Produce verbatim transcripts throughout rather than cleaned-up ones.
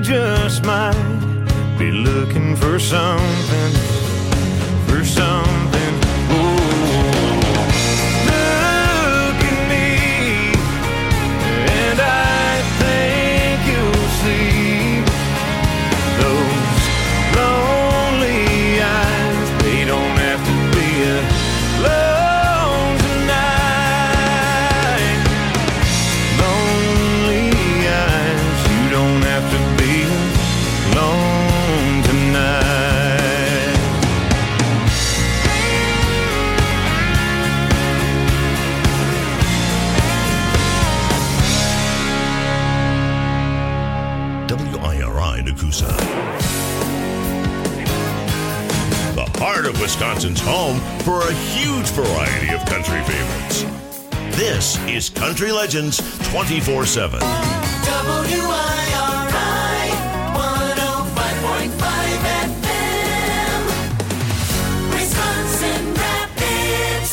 just might be looking for something, for something. Ooh. Look at me, and I think you'll see those lonely eyes. They don't have to be alone tonight. Lonely eyes, you don't have to be alone tonight. W I R I Nakusa. The heart of Wisconsin's home for a huge variety of country favorites. This is Country Legends twenty-four seven. W I R I one oh five point five F M, Wisconsin Rapids.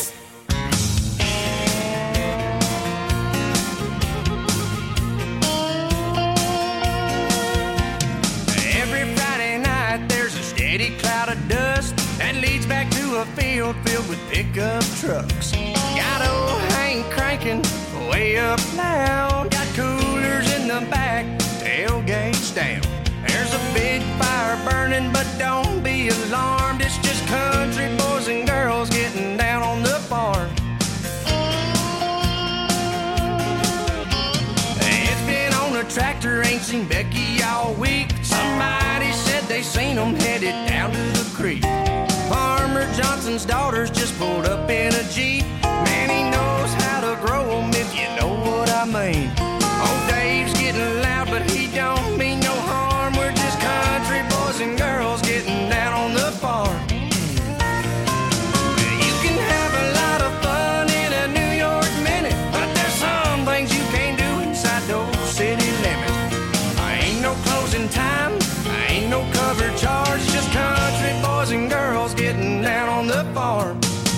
Every Friday night there's a steady cloud of dust that leads back to a field filled with pickup trucks. Got old Hank cranking way up loud. Got coolers in the back, tailgates down. There's a big fire burning, but don't be alarmed. It's just country boys and girls getting down on the farm. It's been on a tractor, ain't seen Becky all week. Somebody said they seen them headed down to the creek. Farmer Johnson's daughters just pulled up in a Jeep. Man, he knows how to grow them, if you know what I mean. Old Dave's getting loud, but he don't mean no harm. We're just country boys and girls getting down on the farm. You can have a lot of fun in a New York minute, but there's some things you can't do inside those city limits. I ain't no closing time, I ain't no cover charge, just country boys and girls getting down on the farm.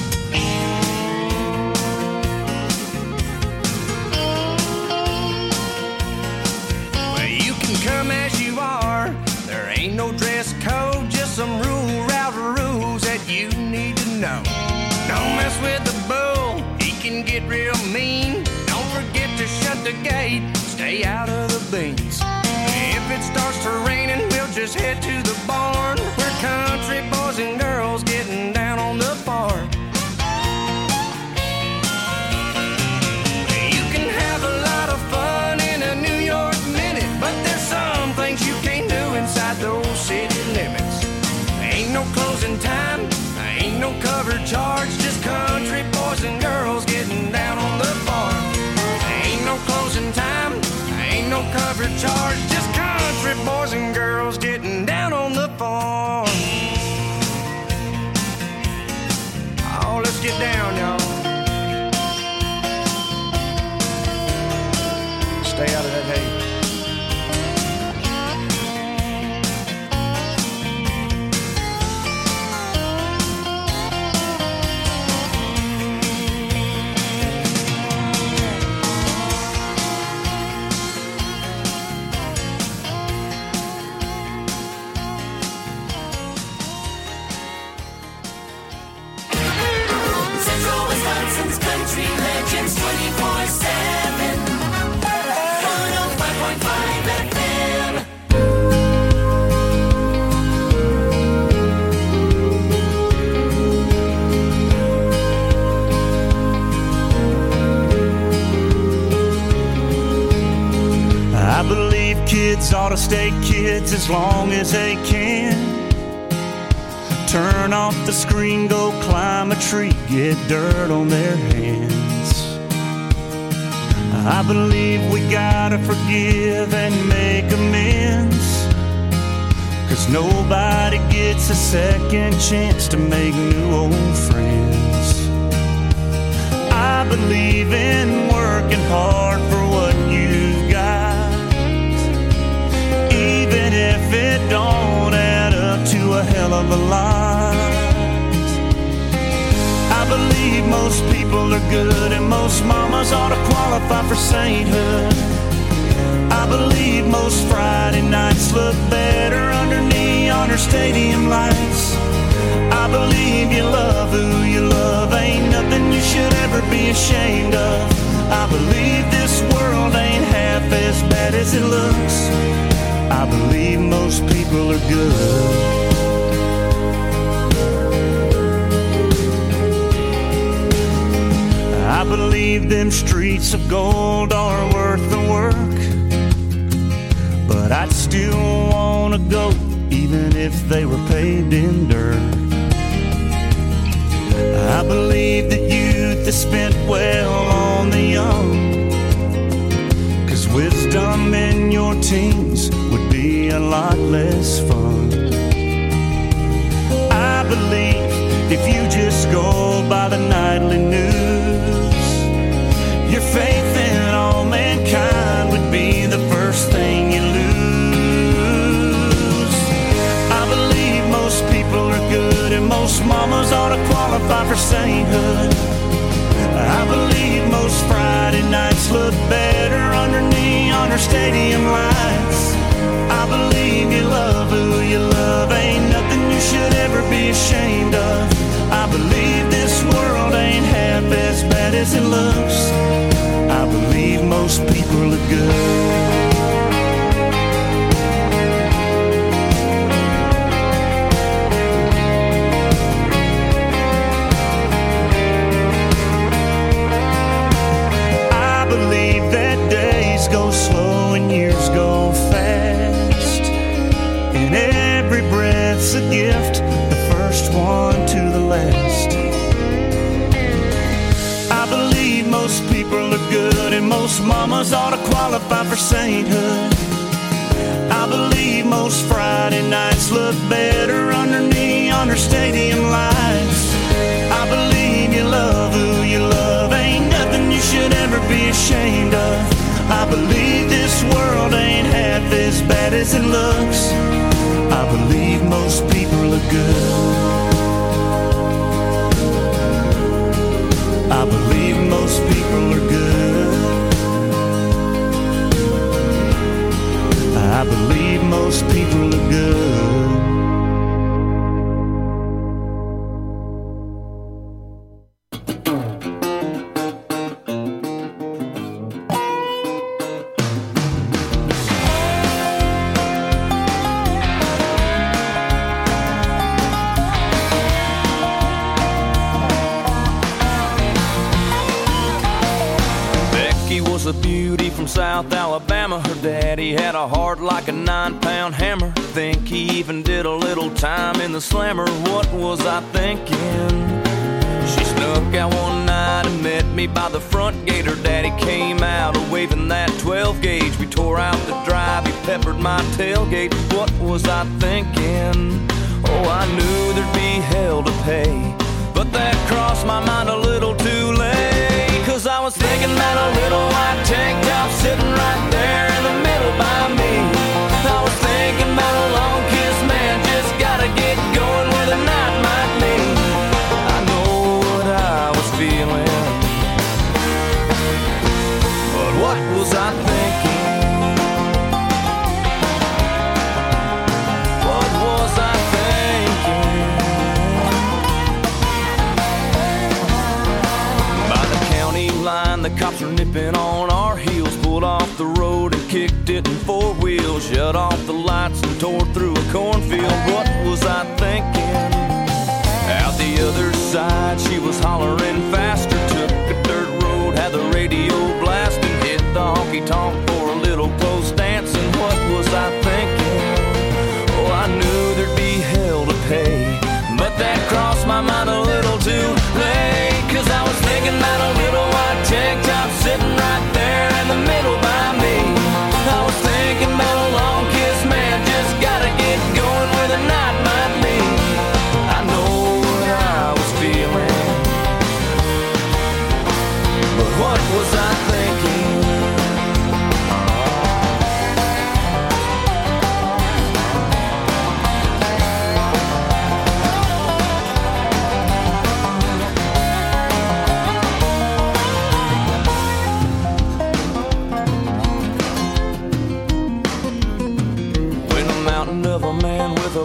Well, you can come as you are, there ain't no dress code, just some rule route rules that you need to know. Don't mess with the bull, he can get real mean. Don't forget to shut the gate, stay out of the beans. If it starts to raining, we'll just head to the barn. We're country boys and girls getting down on the farm. You can have a lot of fun in a New York minute, but there's some things you can't do inside those city limits. Ain't no closing time, ain't no cover charge, just country boys and girls getting down on the farm. Ain't no closing time, ain't no cover charge, just country boys and girls getting down on the farm. Oh, let's get down, y'all. Stay out of that hay. Central Wisconsin's Country Legends twenty-four seven, one oh five point five F M. I believe kids ought to stay kids as long as they can. Turn off the screen, go climb a tree, get dirt on their hands. I believe we gotta forgive and make amends, 'cause nobody gets a second chance to make new old friends. I believe in working hard for what you've got, even if it don't add up to a hell of a lot. I believe most people are good and most mamas ought to qualify for sainthood. I believe most most Friday nights look better under neon or stadium lights. I believe you love who you love, ain't nothing you should ever be ashamed of. I believe this world ain't half as bad as it looks. I believe most people are good. I believe them streets of gold are worth the work, but I'd still wanna go even if they were paved in dirt. I believe that youth is spent well on the young, 'cause wisdom in your teens would be a lot less fun. I believe if you just go by the nightly news, your faith in all mankind would be the first thing you lose. I believe most people are good and most mamas ought to qualify for sainthood. I believe most Friday nights look better under neon or stadium lights. I believe you love who you love, ain't nothing you should ever be ashamed of. I believe this world ain't half as bad as it looks. I believe most people are good. I believe that days go slow and years go fast, and every breath's a gift, the first one to the last. I believe most people are good and most mamas ought to qualify for sainthood. I believe most Friday nights look better under neon or stadium lights. I believe you love who you love, ain't nothing you should ever be ashamed of. I believe this world ain't half as bad as it looks. I believe most people are good. I believe most people are good. I believe most people are good. A beauty from South Alabama. Her daddy had a heart like a nine-pound hammer. Think he even did a little time in the slammer. What was I thinking? She snuck out one night and met me by the front gate. Her daddy came out waving that twelve gauge. We tore out the drive, he peppered my tailgate. What was I thinking? Oh, I knew there'd be hell to pay, but that crossed my mind a little too late. 'Cause I was thinking about a little white tank top sitting right there in the middle by me. I was thinking about a long kiss, man, just gotta get going where the night might lead. I know what I was feeling, but what was I thinking? What was I thinking? By the county line, the cops were nipping on our heels. Pulled off the road and kicked it in four wheels. Shut off the lights and tore through a cornfield. What was I thinking? Out the other side, she was hollering faster. Took a dirt road, had the radio blasting. Hit the honky-tonk for a little close dancing. What was I thinking? Oh, I knew there'd be hell to pay, but that crossed my mind a little too late. 'Cause I was thinking about a little white tank top sitting right there in the middle by me. I was thinking about a long kiss, man, just gotta get going where the night might be. I know what I was feeling, but what was I thinking?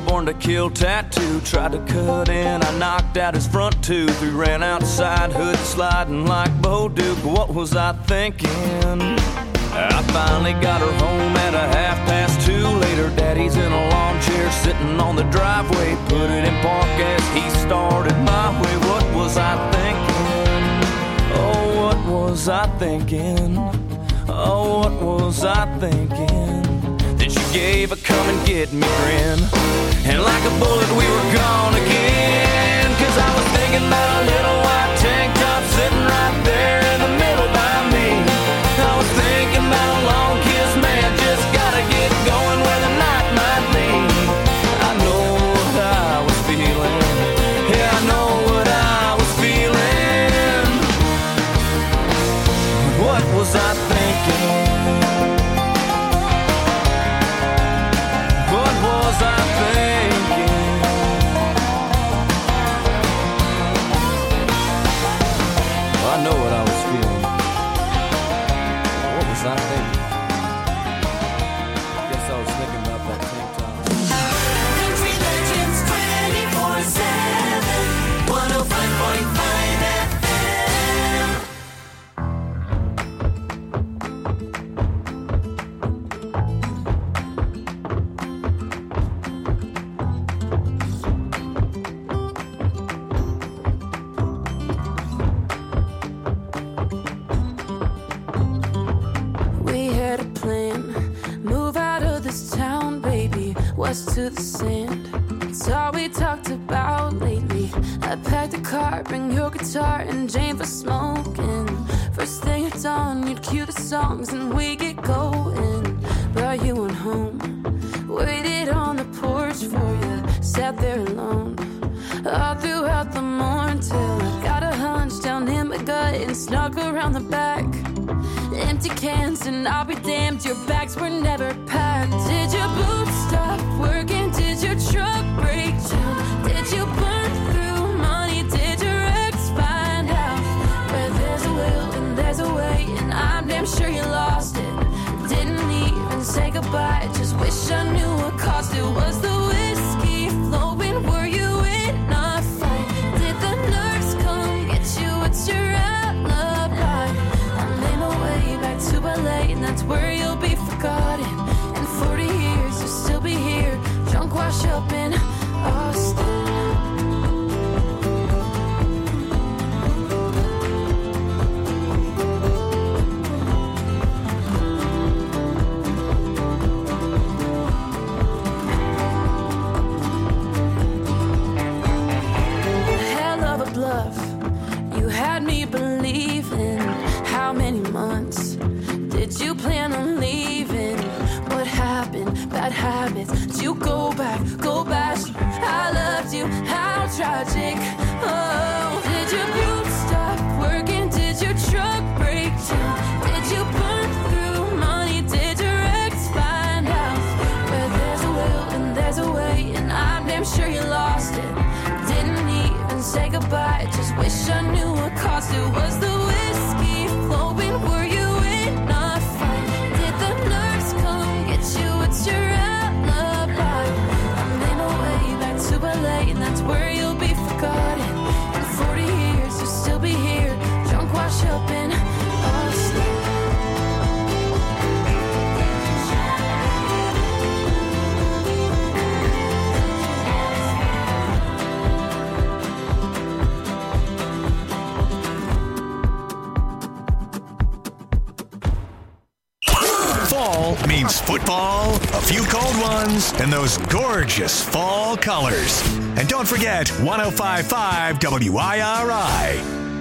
born to kill tattoo. Tried to cut in, I knocked out his front tooth. We ran outside, hood sliding like Bo Duke. What was I thinking? I finally got her home at a half past two. Later, Daddy's in a lawn chair sitting on the driveway. Put it in park as he started my way. What was I thinking? Oh, what was I thinking? Oh, what was I thinking? Then she gave a come and get me grin, and like a bullet we were gone again. Cause I was thinking about a little white tank top sitting right there in the middle by me. I was thinking about a long kiss, man, just gotta get going where the night might lead. I know what I was feeling, yeah, I know what I was feeling. What was I thinking? What was I thinking? I know what I was feeling. What was I thinking? Guess I was thinking about that tank top. Country Legends twenty-four seven, one oh five point five F M. We had a plan, move out of this town, baby, west to the sand. It's all we talked about lately. I packed a car, bring your guitar and Jane for smoking. First thing at dawn, you'd cue the songs and we get going. But you went home, waited on the porch for you, sat there alone all throughout the morning till I got a hunch down in my gut and snuck around the back. Empty cans and I'll be damned, your bags were never packed. Did your boots stop working? Did your truck break down? Did you burn through money? Did your ex find out? Where there's a will and there's a way, and I'm damn sure you lost it. Didn't even say goodbye, just wish I knew what cost it. Was the whiskey flowing? Were you in a fight? Did the nurse come get you? What's your alibi? I made my way back to L A, and that's where you'll be forgotten. In forty years, you'll still be here, drunk, wash up in Austin. Hell of a bluff, you had me believing. How many months did you plan on leaving? What happened? Bad habits. Did you go back? Go back. I loved you. How tragic. Oh, did your boots stop working? Did your truck break down? Did you burn through money? Did your ex find out? Where there's a will and there's a way, and I'm damn sure you lost it. Didn't even say goodbye, just wish I knew what cost it. Was the whiskey flowing? Were you in a fight? Did the nurse come get you? What's your alibi? I made my way back to L A, and that's where you'll be forgotten. In forty years, you'll still be here, drunk, wash up in Austin. Fall means football, a few cold ones, and those gorgeous fall colors. And don't forget one oh five point five W I R I.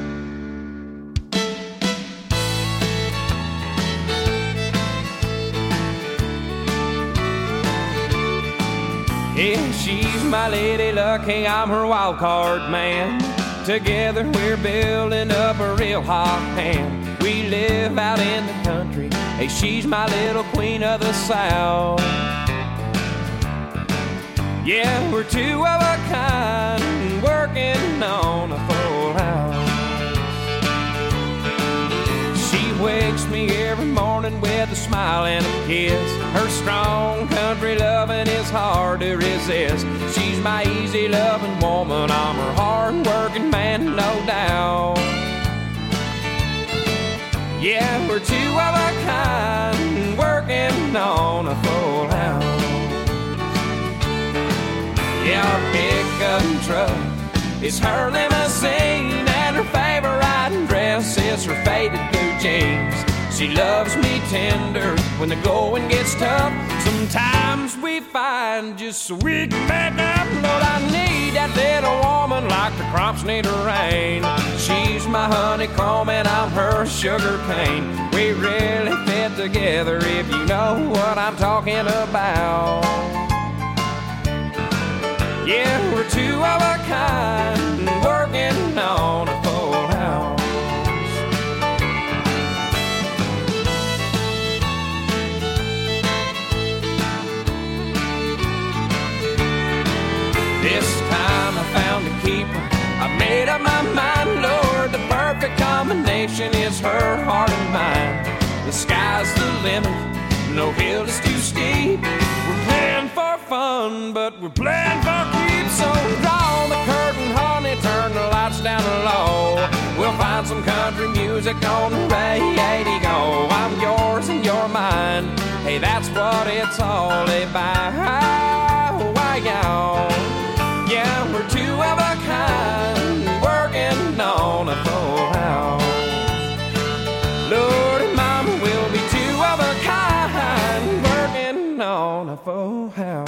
Yeah, she's my lady luck, hey, I'm her wild card man. Together we're building up a real hot hand. We live out in the country, hey, she's my little queen of the South. Yeah, we're two of a kind, working on a full house. She wakes me every morning morning with a smile and a kiss. Her strong country loving is hard to resist. She's my easy loving woman, I'm her hard working man, no doubt. Yeah, we're two of a kind, working on a full house. Yeah, our pickup truck is her limousine, and her favorite dress is her faded blue jeans. She loves me tender when the going gets tough. Sometimes we find just so we can back up. Lord, I need that little woman like the crops need a rain. She's my honeycomb and I'm her sugar cane. We really fit together if you know what I'm talking about. Yeah, we're two of a kind, working on a full house. This time I found a keeper, I made up my mind, Lord, the perfect combination is her heart and mine. The sky's the limit, no hill is too steep. We're playing for fun, but we're playing for keeps. So draw the curtain, honey, turn the lights down low. We'll find some country music on the radio. I'm yours and you're mine, hey, that's what it's all about. Why, y'all? Yeah, we're two of a kind, working on a full house. Lord and Mama, we'll be two of a kind, working on a full house.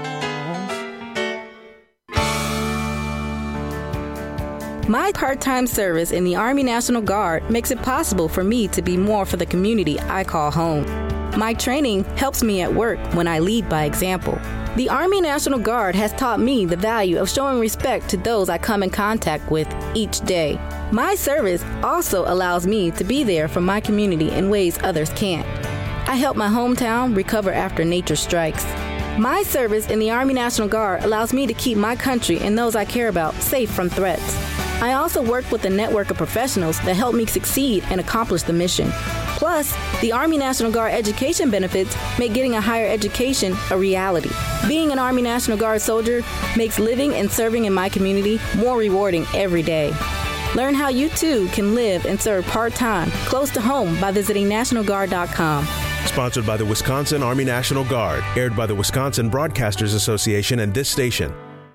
My part-time service in the Army National Guard makes it possible for me to be more for the community I call home. My training helps me at work when I lead by example. The Army National Guard has taught me the value of showing respect to those I come in contact with each day. My service also allows me to be there for my community in ways others can't. I help my hometown recover after nature strikes. My service in the Army National Guard allows me to keep my country and those I care about safe from threats. I also work with a network of professionals that help me succeed and accomplish the mission. Plus, the Army National Guard education benefits make getting a higher education a reality. Being an Army National Guard soldier makes living and serving in my community more rewarding every day. Learn how you too can live and serve part-time close to home by visiting national guard dot com. Sponsored by the Wisconsin Army National Guard. Aired by the Wisconsin Broadcasters Association and this station.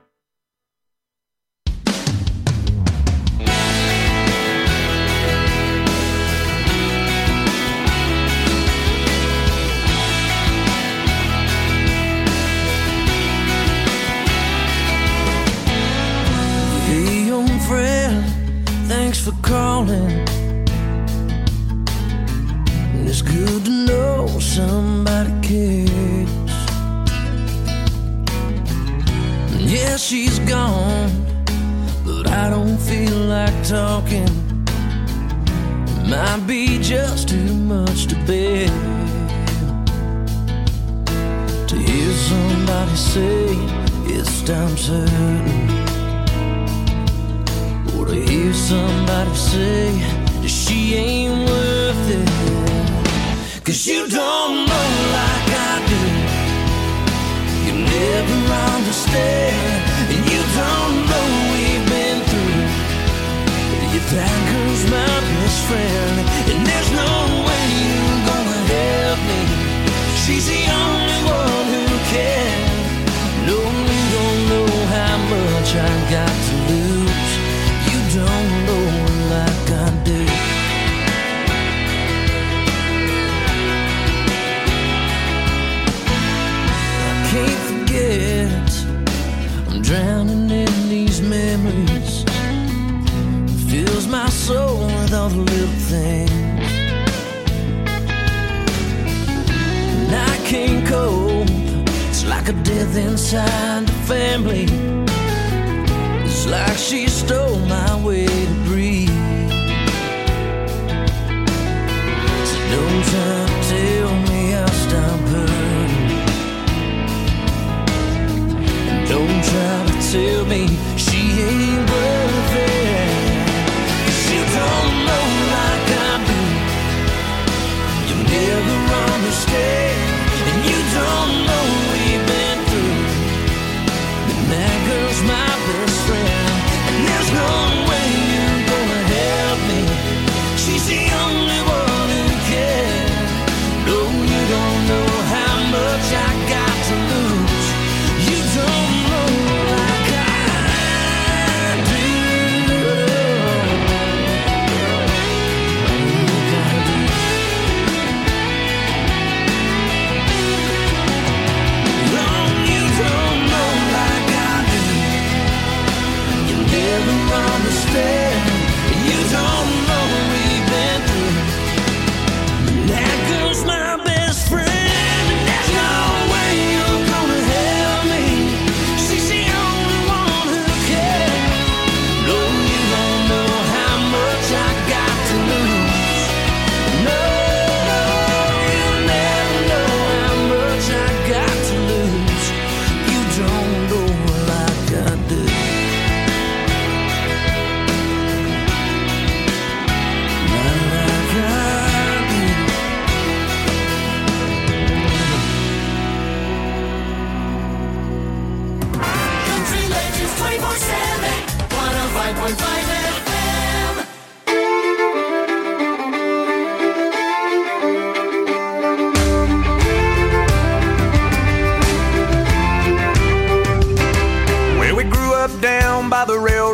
For calling, and it's good to know somebody cares. And yeah, she's gone, but I don't feel like talking. It might be just too much to bear to hear somebody say it's time certain. Or to hear somebody say that she ain't worth it. Cause you don't know like I do. You never understand. And you don't know we've been through. If that girl's my best friend, and there's no way you're gonna help me. She's the only one who can. No, you don't know how much I got to lose. Don't know like I do. I can't forget, I'm drowning in these memories. It fills my soul with all the little things. And I can't cope, it's like a death inside the family. It's like she stole my way to breathe. So don't try to tell me I'll stop hurting. And don't try to tell me she ain't worth it. 'Cause you don't know like I do. You never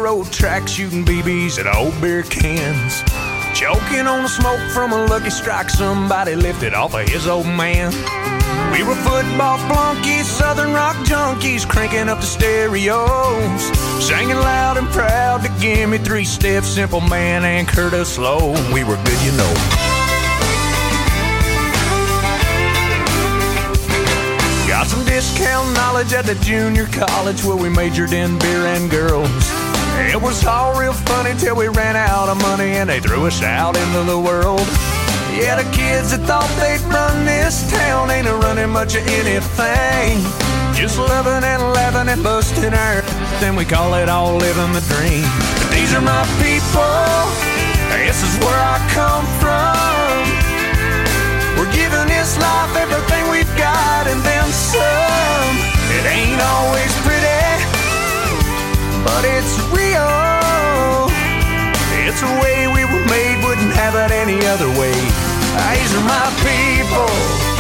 railroad tracks, shooting B Bs at old beer cans. Choking on the smoke from a Lucky Strike somebody lifted off of his old man. We were football flunkies, southern rock junkies, cranking up the stereos, singing loud and proud to Give Me Three Steps, Simple Man, and Curtis Low. We were good, you know. Got some discount knowledge at the junior college where we majored in beer and girls. It was all real funny till we ran out of money and they threw us out into the world. Yeah, the kids that thought they'd run this town ain't a running much of anything. Just loving and laughing and busting our then we call it all living the dream. But these are my people, this is where I come from. We're giving this life everything we've got and then some. It ain't always pretty, but it's real. It's the way we were made, wouldn't have it any other way. These are my people.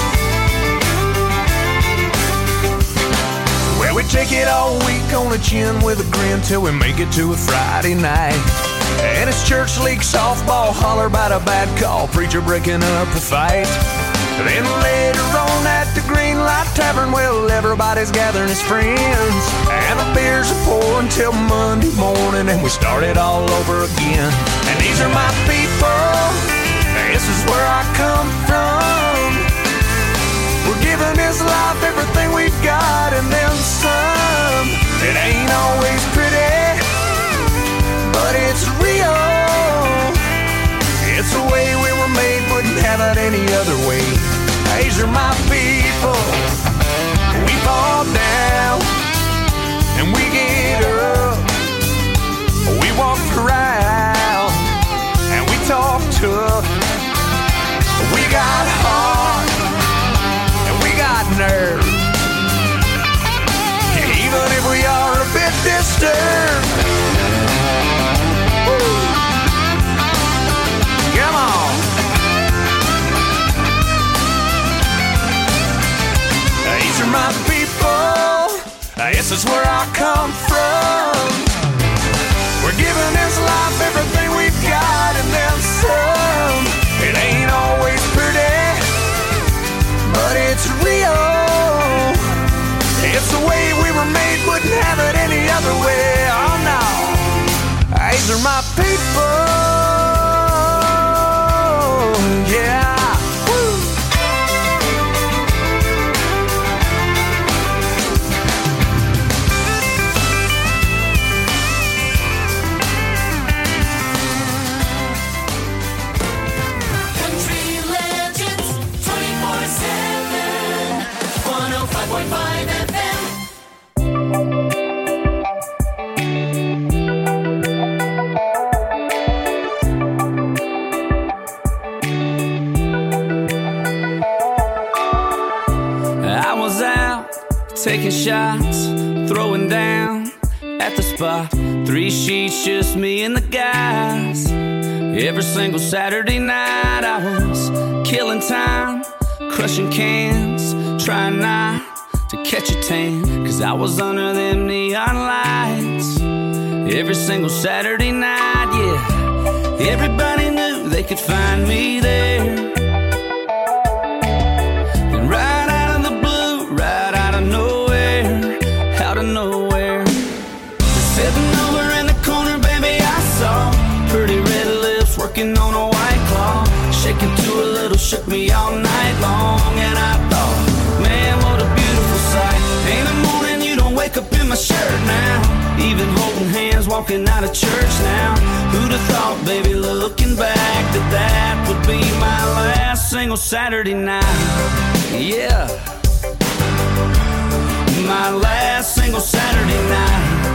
Well, we take it all week on the chin with a grin till we make it to a Friday night. And it's church league softball, holler about a bad call, preacher breaking up a fight. Then later on at the Green Light Tavern, well, everybody's gathering as friends, and the beers are pouring till Monday morning, and we start it all over again. And these are my people, this is where I come from. We're giving this life everything we've got and then some. It ain't always pretty, but it's real. It's the way we were made, wouldn't have it any other way. These are my people. We fall down and we get up. We walk around and we talk tough. We got heart and we got nerve. Even if we are a bit disturbed. Woo. Come on. These are my people. This is where I come from. We're giving this life everything we've got and then some. It ain't always pretty, but it's real. It's the way we were made, wouldn't have it any other way. Oh no. These are my people. Yeah. Woo. Country Legends twenty-four seven, one oh five point five F M. Taking shots, throwing down at the spot. Three sheets, just me and the guys. Every single Saturday night I was killing time, crushing cans, trying not to catch a tan, cause I was under them neon lights. Every single Saturday night, yeah. Everybody knew they could find me there. On a white claw, shaking to a little, shook me all night long. And I thought, man, what a beautiful sight. Ain't a morning you don't wake up in my shirt now. Even holding hands, walking out of church now. Who'd have thought, baby, looking back, that that would be my last single Saturday night. Yeah, my last single Saturday night.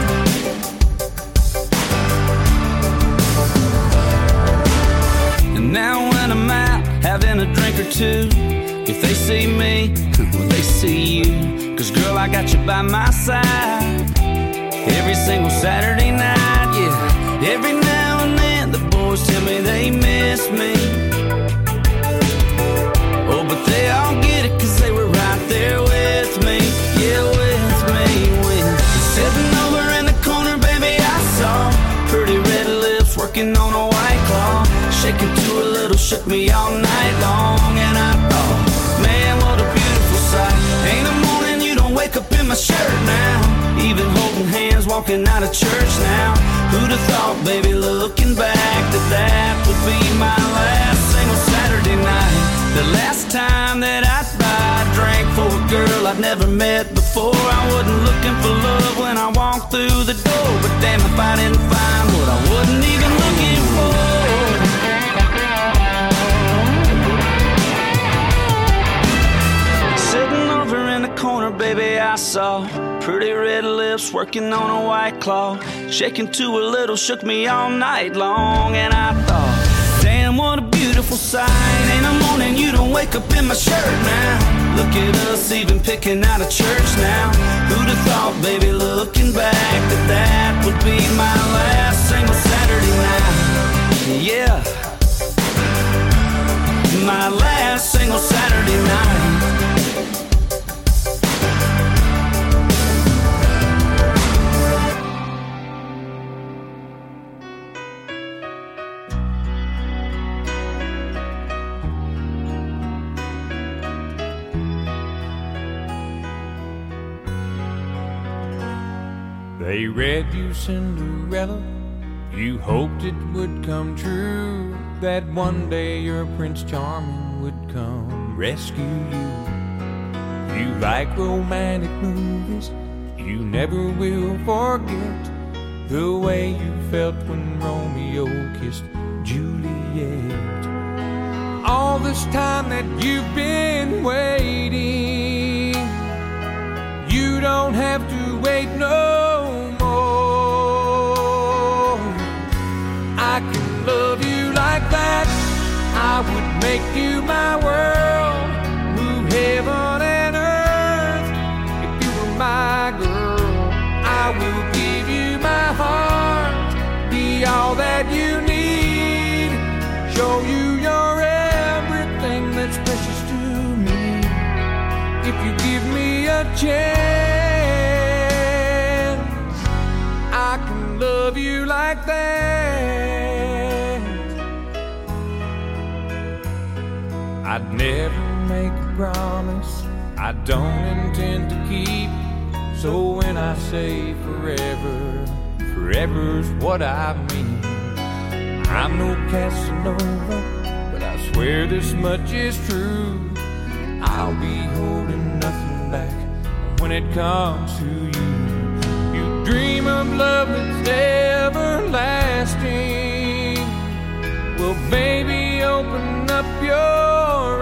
Now when I'm out having a drink or two, if they see me, well, they see you. Cause girl, I got you by my side every single Saturday night, yeah. Every now and then the boys tell me they miss me. Oh, but they all get it cause they were right there with me. Yeah, with me, with me. Sitting over in the corner, baby, I saw walking out of church now. Who'd have thought, baby, looking back, that that would be my last single Saturday night. The last time that I'd buy a drink for a girl I'd never met before. I wasn't looking for love when I walked through the door, but damn if I didn't find what I wasn't even looking for. Sitting over in the corner, baby, I saw pretty red lips working on a white claw, shaking to a little, shook me all night long. And I thought, damn, what a beautiful sight. Ain't a morning you don't wake up in my shirt now. Look at us even picking out of church now. Who'd have thought, baby, looking back, that that would be my last single Saturday night. Yeah, my last single Saturday night. They read you Cinderella, you hoped it would come true, that one day your Prince Charming would come rescue you. You like romantic movies, you never will forget the way you felt when Romeo kissed Juliet. All this time that you've been waiting, you don't have to wait no more. I can love you like that, I would make you my world, move heaven and earth. If you were my girl, I will give you my heart, be all that you need, show you you're everything that's precious to me. If you give me a chance, I can love you like that. I'd never make a promise I don't intend to keep, so when I say forever, forever's what I mean. I'm no Casanova, but I swear this much is true, I'll be holding nothing back when it comes to you. You dream of love that's everlasting, well baby open up your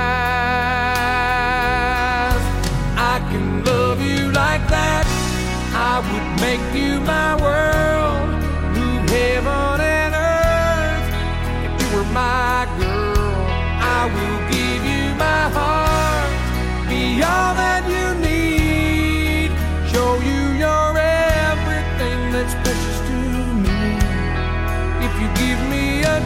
eyes. I can love you like that, I would make you my world, move heaven and earth. If you were my girl, I will give you my heart, be all that you need, show you you're everything that's precious to me. If you give me a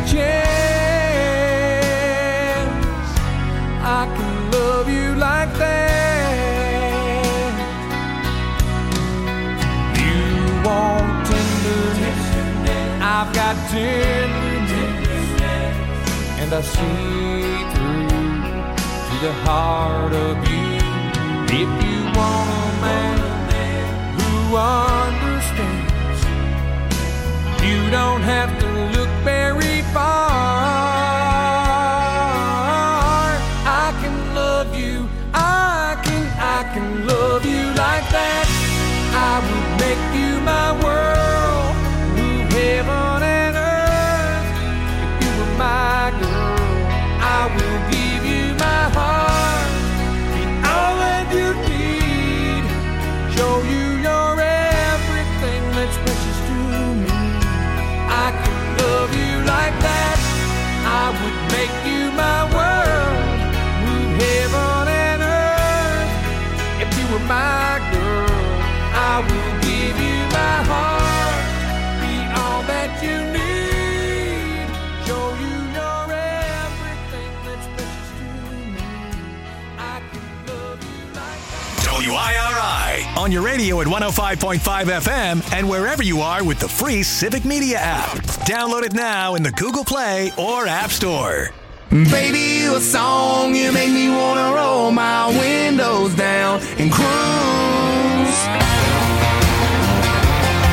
chance, I can love you like that. You want tenderness, I've got tenderness, and I see through to the heart of you. If you want a man who understands, you don't have to look very far. I can love you, I can, I can love you like that. I would make you my world, move heaven and earth. If you were my girl, I will give you my heart, be all that you need, show you you're everything that's precious to me. I can love you like that, I would make you my world, move heaven and earth. If you were my girl, I will give you my heart, be all that you need, show you you're everything that's precious to me. I can love you like that. W I R I on your radio at one oh five point five F M and wherever you are with the free Civic Media app. Download it now in the Google Play or App Store. Baby, you a song, you make me wanna roll my windows down and cruise.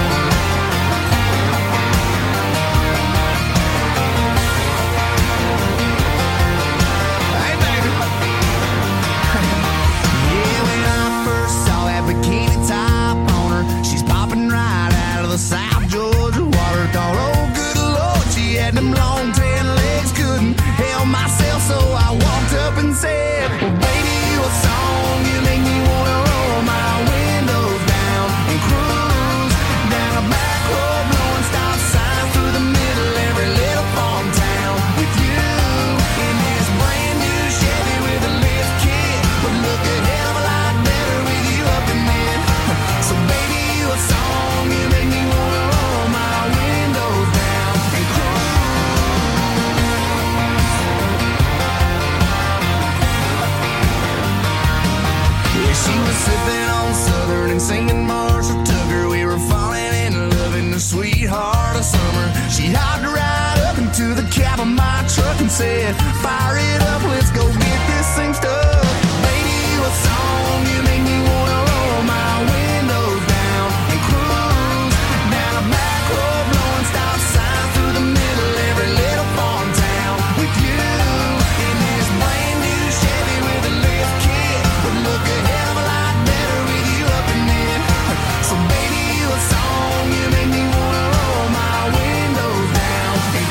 She was sipping on Southern and singing Marshall Tucker. We were falling in love in the sweetheart of summer. She hopped right up into the cab of my truck and said, fire it up, let's go get this thing stuck. Baby, you a song, you make me wanna roll my windows down and cruise down a back road, blowing stop signs through the middle of every little farm town. With you in this brand new Chevy with a lift kit, would look a hell of a lot better with you up in it. So baby, you a song, you make me wanna roll my windows down and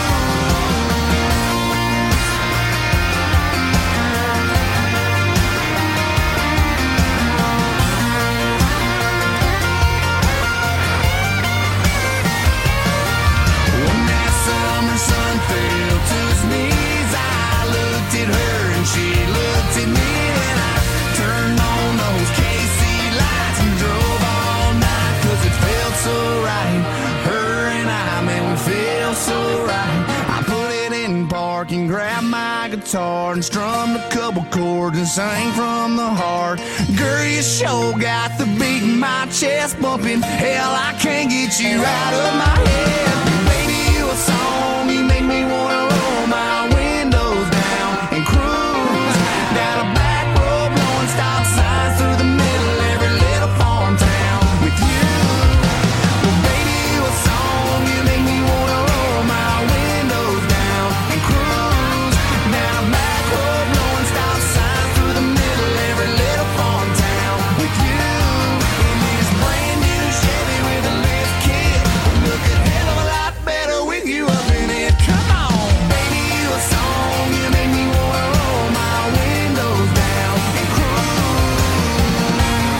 sun fell to his knees. I looked at her and she looked at me, and I turned on those K C lights and drove all night, cause it felt so right. Her and I, man, we felt so right. I put it in park and grabbed my guitar and strummed a couple chords and sang from the heart. Girl, you sure got the beat in my chest bumping. Hell, I can't get you out of my head. Baby, you a song, you make me wanna roll my windows down and cruise down a back road, blowing stop signs through the middle of every little farm town. With you, well, baby, you a song, you make me wanna roll my windows down and cruise down a back road, blowing stop signs through the middle of every little farm town. With you in this brand new Chevy with a lift kit, look a hell of a lot better with you up in it. Come on, baby, you a song, you make me wanna roll my windows down and cruise.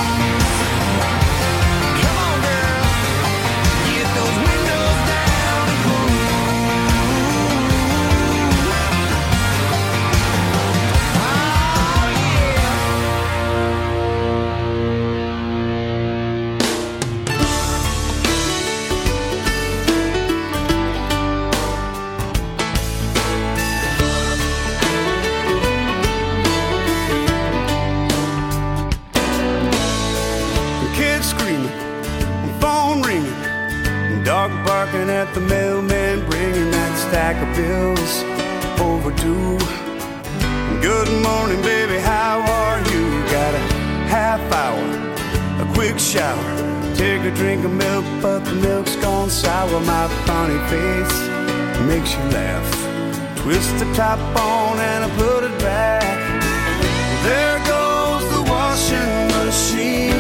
Come on, girl, get those windows down and cruise. Oh, yeah. Kids screaming, phone ringing, dog barking at the mailman, bringing that stack of bills overdue. Good morning, baby, how are you? Got a half hour, a quick shower, take a drink of milk, but the milk's gone sour. My funny face makes you laugh. Twist the top on and I put it back. There goes the washing machine.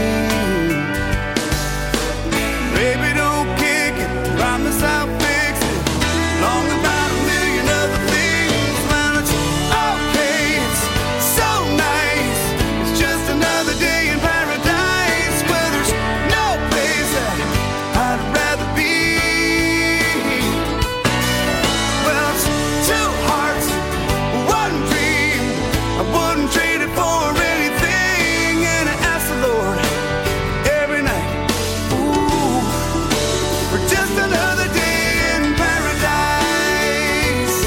Baby, don't kick it, promise I'll fix it. Long about a million other things. Well, it's okay, it's so nice. It's just another day in paradise, where there's no place that I'd rather be. Well, it's two hearts, one dream. I wouldn't trade it for anything. And I ask the Lord every night, ooh, for just another day in paradise.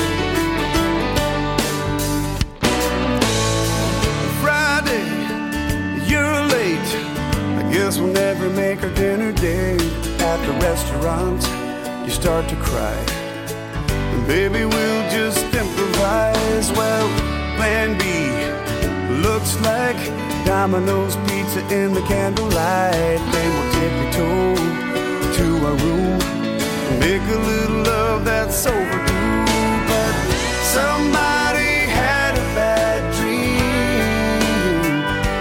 Friday, you're late. I guess we'll never make our dinner date. At the restaurant, you start to cry. And baby, we'll just improvise. Well, plan B looks like Domino's pizza in the candlelight. Then we'll tippy-toe to our room and make a little love that's overdue. But somebody had a bad dream.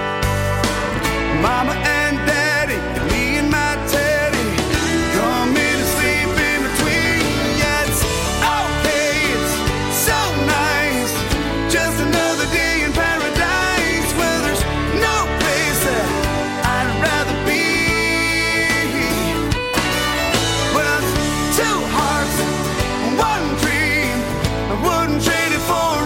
Mama and Daddy, me and my Teddy, come in and sleep in between. Yeah, it's okay, it's so nice. Just another day in paradise, where there's no place that I'd rather be. Well, it's two hearts, one dream. I wouldn't trade it for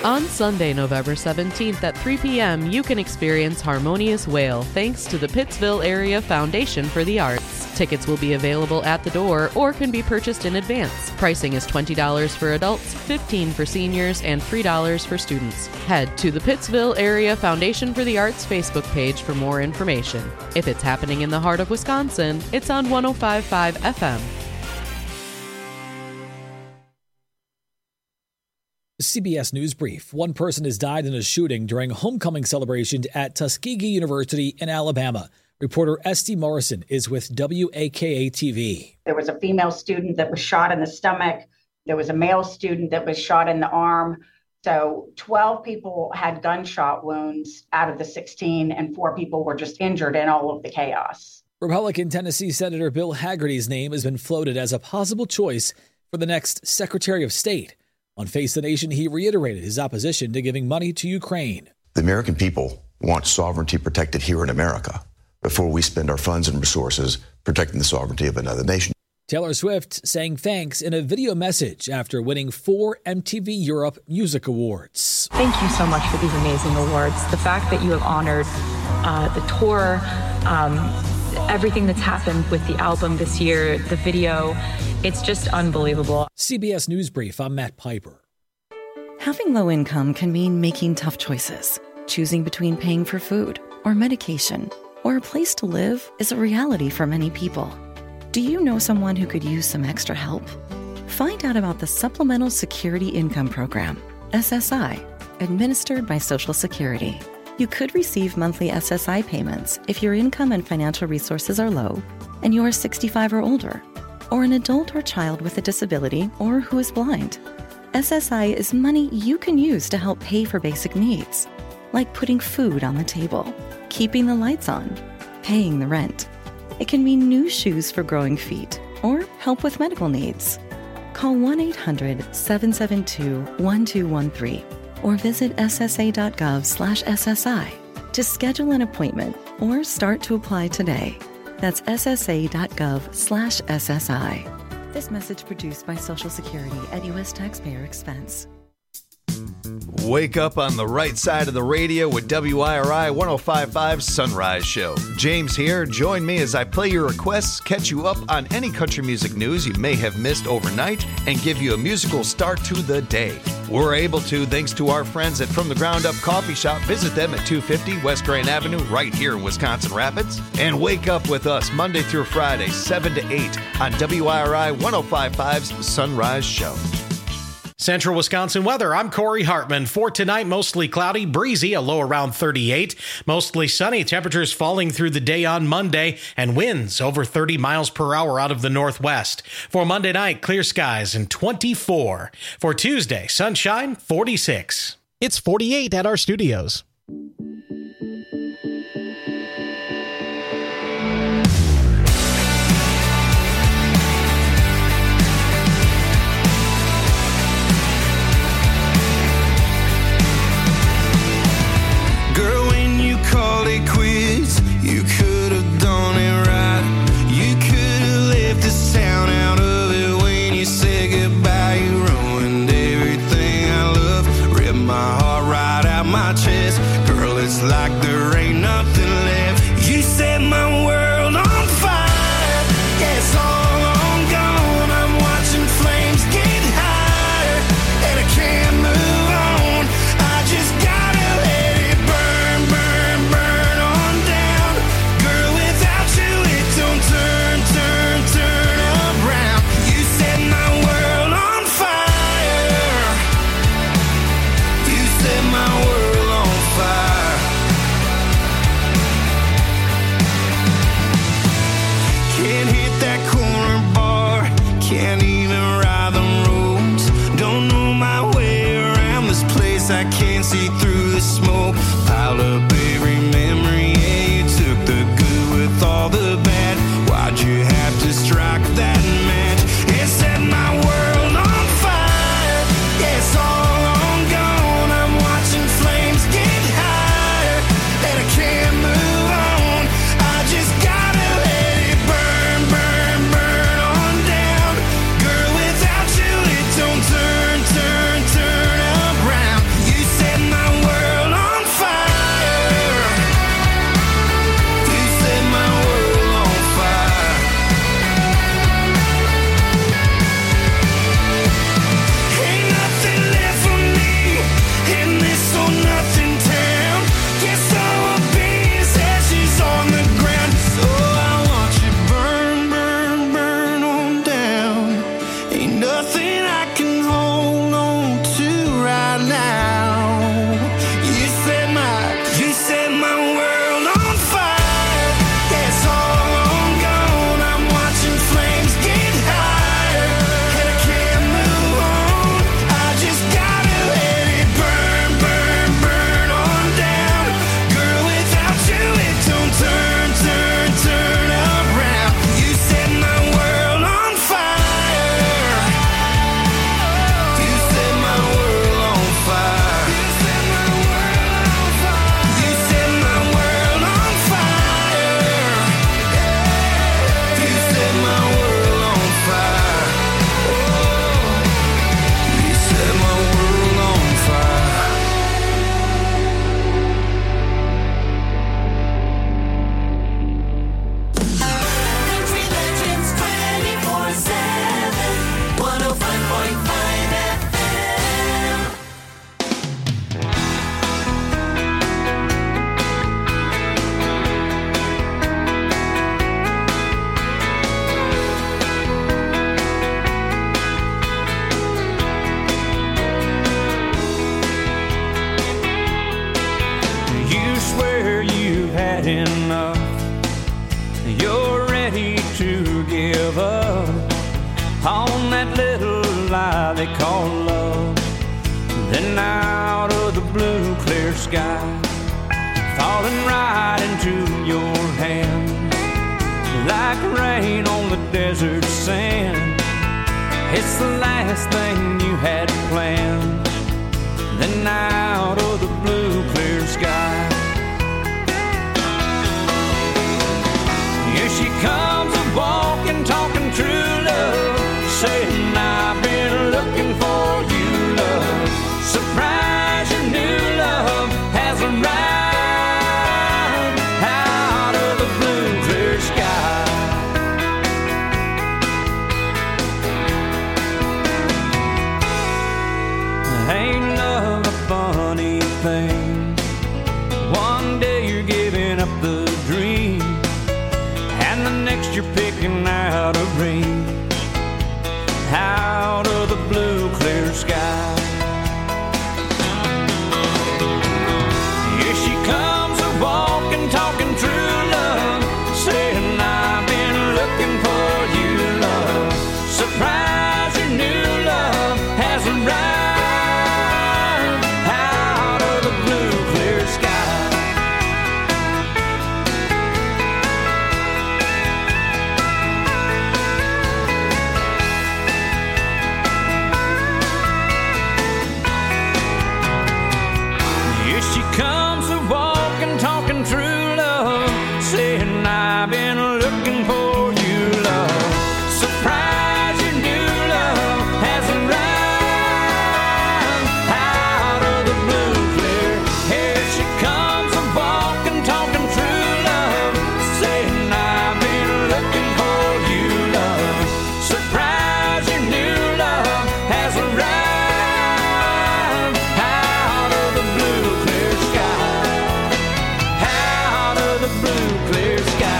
On Sunday, November seventeenth at three p.m., you can experience Harmonious Whale thanks to the Pittsville Area Foundation for the Arts. Tickets will be available at the door or can be purchased in advance. Pricing is twenty dollars for adults, fifteen dollars for seniors, and three dollars for students. Head to the Pittsville Area Foundation for the Arts Facebook page for more information. If it's happening in the heart of Wisconsin, it's on one oh five point five F M. C B S News Brief. One person has died in a shooting during a homecoming celebration at Tuskegee University in Alabama. Reporter Esty Morrison is with W A K A T V. There was a female student that was shot in the stomach. There was a male student that was shot in the arm. So twelve people had gunshot wounds out of the sixteen, and four people were just injured in all of the chaos. Republican Tennessee Senator Bill Hagerty's name has been floated as a possible choice for the next Secretary of State. On Face the Nation, he reiterated his opposition to giving money to Ukraine. The American people want sovereignty protected here in America before we spend our funds and resources protecting the sovereignty of another nation. Taylor Swift saying thanks in a video message after winning four M T V Europe Music Awards. Thank you so much for these amazing awards. The fact that you have honored uh, the tour, um, everything that's happened with the album this year, the video, it's just unbelievable. C B S News Brief, I'm Matt Piper. Having low income can mean making tough choices. Choosing between paying for food or medication or a place to live is a reality for many people. Do you know someone who could use some extra help? Find out about the Supplemental Security Income Program, S S I, administered by Social Security. You could receive monthly S S I payments if your income and financial resources are low and you are sixty-five or older, or an adult or child with a disability or who is blind. S S I is money you can use to help pay for basic needs, like putting food on the table, keeping the lights on, paying the rent. It can mean new shoes for growing feet or help with medical needs. Call one eight hundred seven seven two one two one three or visit S S A dot gov slash S S I to schedule an appointment or start to apply today. That's S S A dot gov slash S S I. This message produced by Social Security at U S taxpayer expense. Wake up on the right side of the radio with W I R I one oh five point five Sunrise Show. James here. Join me as I play your requests, catch you up on any country music news you may have missed overnight, and give you a musical start to the day. We're able to thanks to our friends at From the Ground Up Coffee Shop. Visit them at two fifty West Grand Avenue right here in Wisconsin Rapids. And wake up with us Monday through Friday, seven to eight on W I R I one oh five point five's Sunrise Show. Central Wisconsin weather. I'm Corey Hartman. For tonight, mostly cloudy, breezy, a low around thirty-eight. Mostly sunny, temperatures falling through the day on Monday, and winds over thirty miles per hour out of the northwest. For Monday night, clear skies and twenty-four. For Tuesday, sunshine, forty-six. It's forty-eight at our studios. Called it quits. You could have done it right. You could have left this town out of it when you said goodbye. You ruined everything I love. Ripped my heart right out my chest. Girl, it's like there ain't nothing left. You set my world on fire. Yeah, it's all on gone. I'm watching flames get higher, and I can't move on. I just gotta let it burn, burn, burn on down. Girl, without you it don't turn, turn, turn around. You set my world on fire. You set my world on fire. Can't hit that corner bar, can't even ride the roads. Don't know my way around this place, I can't see through the smoke. Piled up every memory, yeah, you took the good with all the bad. Why'd you have to strike that match? It set my world on fire. Yeah, it's all on gone. I'm watching flames get higher, and I can't move on. I just gotta let it burn, burn, burn on down. Girl, without you it don't turn, turn, turn around. You ready to give up on that little lie they call love. Then out of the blue clear sky, falling right into your hand, like rain on the desert sand. It's the last thing you had planned. Then out of the blue clear sky, here she comes a-walking, talking true love, saying I've been looking for you, love. Surprise, your new love has arrived out of the blue clear sky. Ain't love a funny thing? One day you're giving up the dream, and the next you're picking out a ring out of the blue clear sky. Here she comes a-walking, talking true love, saying I've been looking for you, love. Surprise, your new love has arrived out of the blue clear sky. Here she comes a-walking, talking true love, saying I've been looking for you, love. Surprise, your new love has arrived out of the blue clear. Here she comes a-walking, talking true love, saying I've been looking for you, love. Surprise, your new love has arrived out of the blue clear sky, out of the blue clear sky.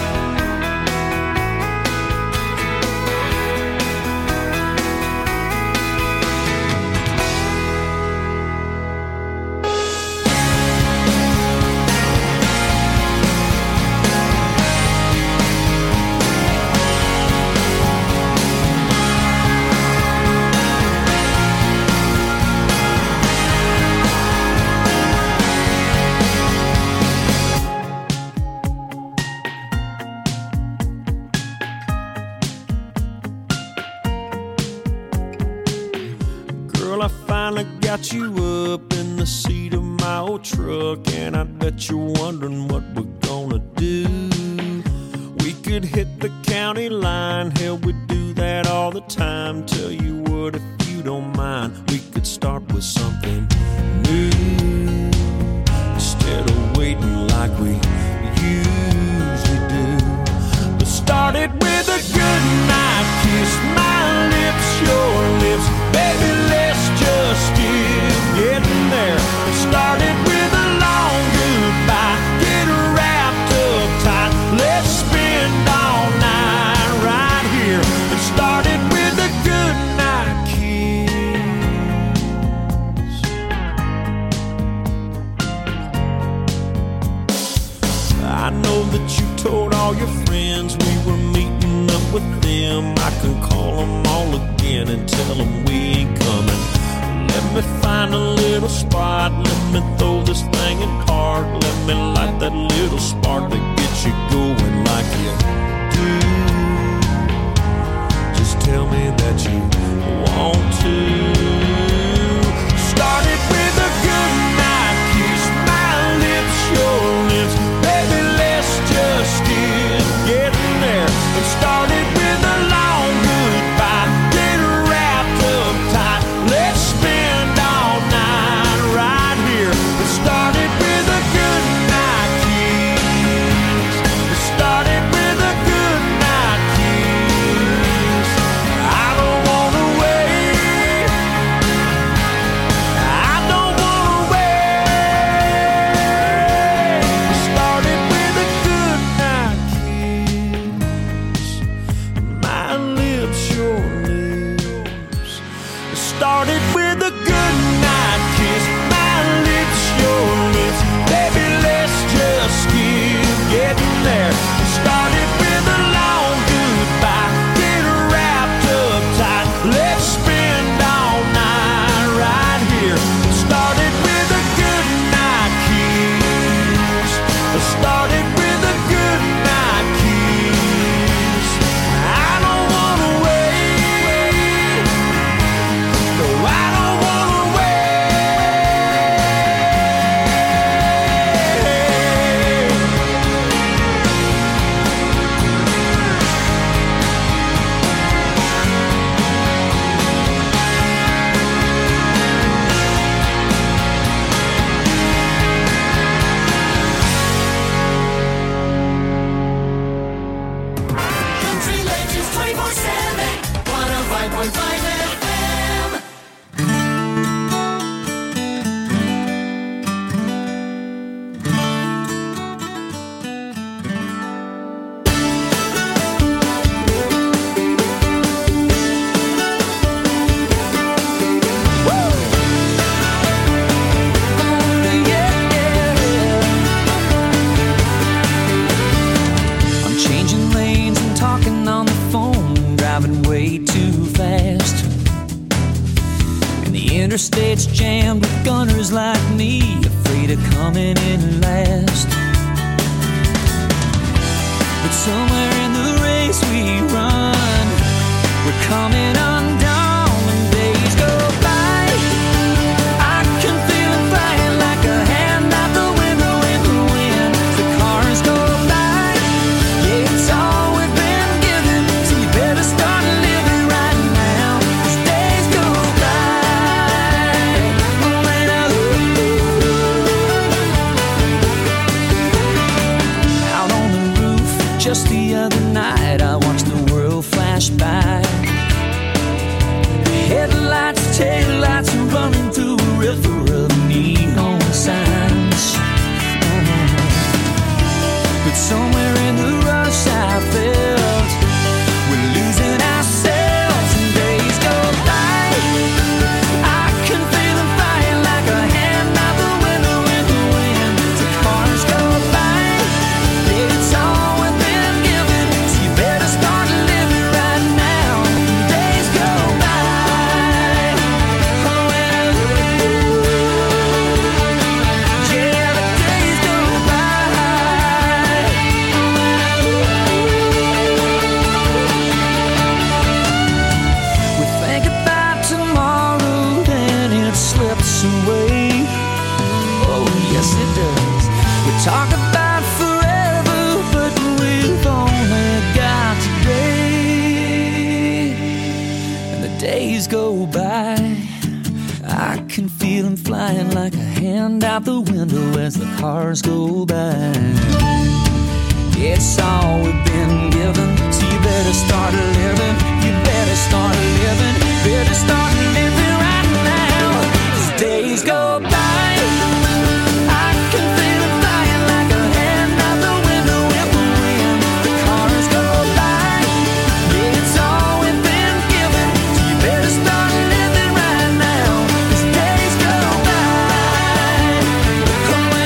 Girl, I finally got you up in the seat of my old truck, and I bet you're wondering what we're gonna do. We could hit the county line, hell, we do that all the time. Tell you what, if you don't mind, we could start with something new, instead of waiting like we usually do. Let's start it with a good night kiss, my lips, your lips, baby, let's just get getting there. Started with a long goodbye, get wrapped up tight, let's spend all night right here. It started with a good night kiss. I know that you told all your friends we were meeting up with them. I can call them all again and tell them we ain't coming. Let me find a little spot, let me throw this thing in park, let me light that little spark that gets you going like you do. Just tell me that you want to. Started with a good night kiss, my lips, your lips, baby, let's just get getting there. It started with a long goodbye, get wrapped up tight, let's spend all night right here. It started with a good night kiss. It started with a good point five F M. Interstate's jammed with gunners like me, afraid of coming in last. But somewhere in the race we run, we're coming undone when days go by. I can feel it flying like a hand out the window in the wind. The cars go by, yeah, it's all we've been given, so you better start living right now, 'cause days go by. Just the other night I watched the world flash by. Headlights, taillights running through a river of neon signs. But somewhere in the rush I felt we're losing ourselves and days go by. I can feel them flying like a hand out the window in the wind. The cars go by, it's all start living right now. Days go by. Oh, yeah, the days go by. We think about tomorrow and it slips away. Oh, yes, it does. We talk about forever, but we've only got today, and the days go by. I can feel them flying like a hand out the window as the cars go by. It's all we've been given, so you better start living. You better start living. Better start living right now, 'cause days go by. I can feel them flying like a hand out the window in the wind. The cars go by. It's all we've been given, so you better start living right now, 'cause days go by. Oh,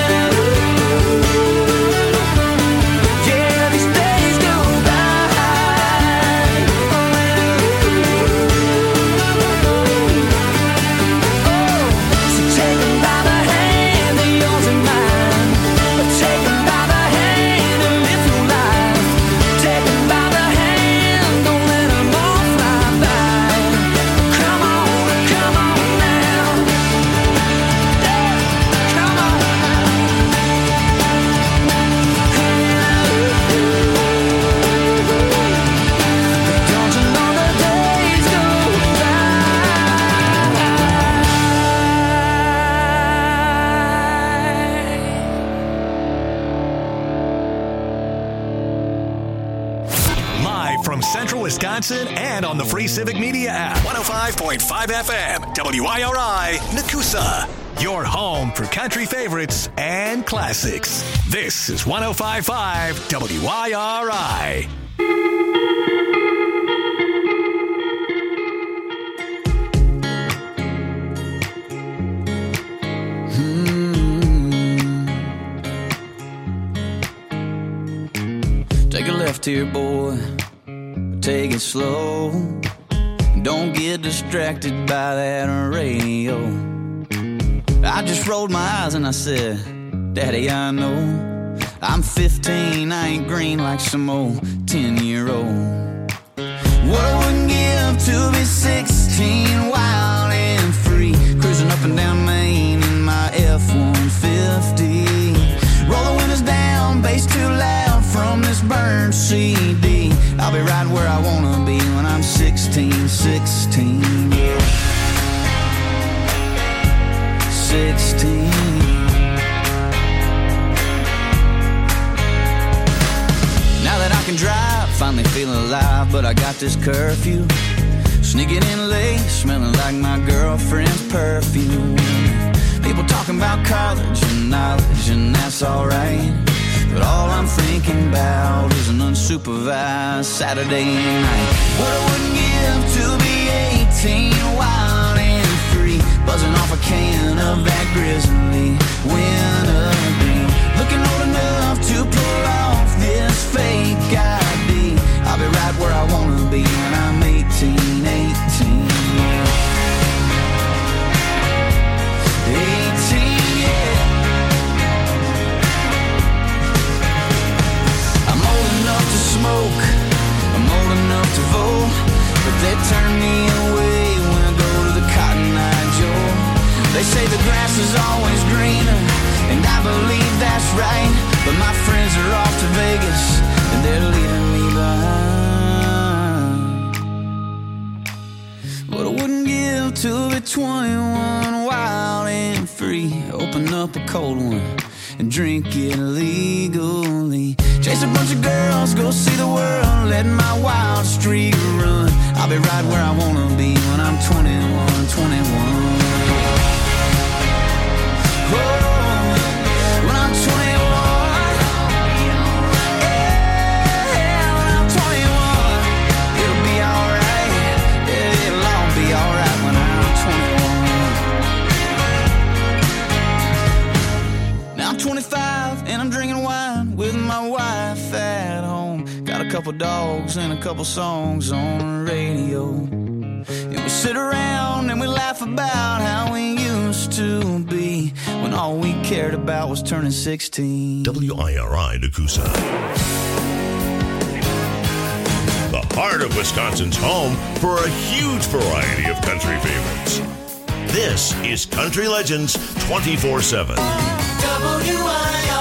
yeah, these days go by. Oh, so take them by the hand, they're yours and mine. Take them by the hand and live your life. Take them by the hand, don't let them all fly by. Come on, come on now. Yeah, come on. Don't you know the days go Live from Central Wisconsin and on the free Civic Media app. one oh five point five F M, W I R I, Nakusa. Your home for country favorites and classics. This is one oh five point five W I R I. Take a left here, boy. Take it slow. Don't get distracted by that radio. I just rolled my eyes and I said, Daddy, I know I'm fifteen, I ain't green like some old ten-year-old. What I wouldn't give to be sixteen, wild and free, cruising up and down Main in my F one fifty. Roll the windows down, bass too loud from this burned C D. I'll be right where I wanna be when I'm sixteen, sixteen, yeah. sixteen. Now that I can drive, finally feeling alive, but I got this curfew. Sneaking in late, smelling like my girlfriend's perfume. People talking about college and knowledge, and that's alright. But all I'm thinking about is an unsupervised Saturday night. What I wouldn't give to be eighteen, wild and free, buzzing off a can of that grizzly wintergreen. Looking old enough to pull off this fake I D. I'll be right where I wanna be when I'm eighteen, eighteen. eighteen, yeah. I'm old enough to smoke, I'm old enough to vote, but they turn me away when I go to the Cotton Eye Joe. They say the grass is always greener, and I believe that's right, but my friends are off to Vegas, and they're leaving me behind. What I wouldn't give to be twenty-one, wild and free, open up a cold one and drink it legally. Chase a bunch of girls, go see the world, let my wild streak run. I'll be right where I wanna be when I'm twenty-one, twenty-one. Oh, when I'm twenty-one, yeah, when I'm twenty-one, it'll be alright, yeah, it'll all be alright when I'm twenty-one. Now I'm twenty-five and I'm drinking wine with my wife at home. Got a couple dogs and a couple songs on the radio. And we sit around and we laugh about how we used to be, when all we cared about was turning sixteen. W I R I Nakusa. The heart of Wisconsin's home for a huge variety of country favorites. This is Country Legends twenty-four seven. W I R